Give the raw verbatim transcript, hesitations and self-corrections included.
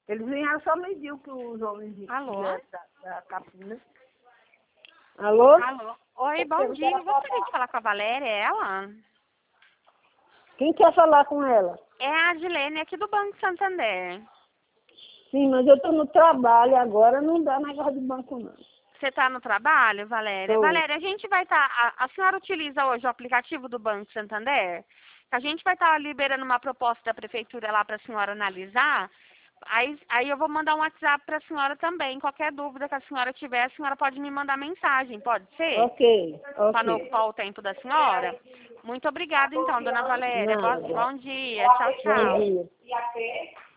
Eles vieram só medir o que os homens de, Alô? da, da Capina. Alô? Alô? Oi, bom dia. Eu gostaria de falar com a Valéria, é ela? Quem quer falar com ela? É a Adilene aqui do Banco Santander. Sim, mas eu estou no trabalho agora, não dá negócio de banco não. Você está no trabalho, Valéria? Tô. Valéria, a gente vai estar... a, a senhora utiliza hoje o aplicativo do Banco Santander? A gente vai estar liberando uma proposta da prefeitura lá para a senhora analisar. Aí, aí eu vou mandar um WhatsApp para a senhora também. Qualquer dúvida que a senhora tiver, a senhora pode me mandar mensagem, pode ser? Ok, Para não ok. ocupar o tempo da senhora? Muito obrigada, então, dona Valéria. Bo- Nada. Bom dia. Tchau, Bom tchau. dia.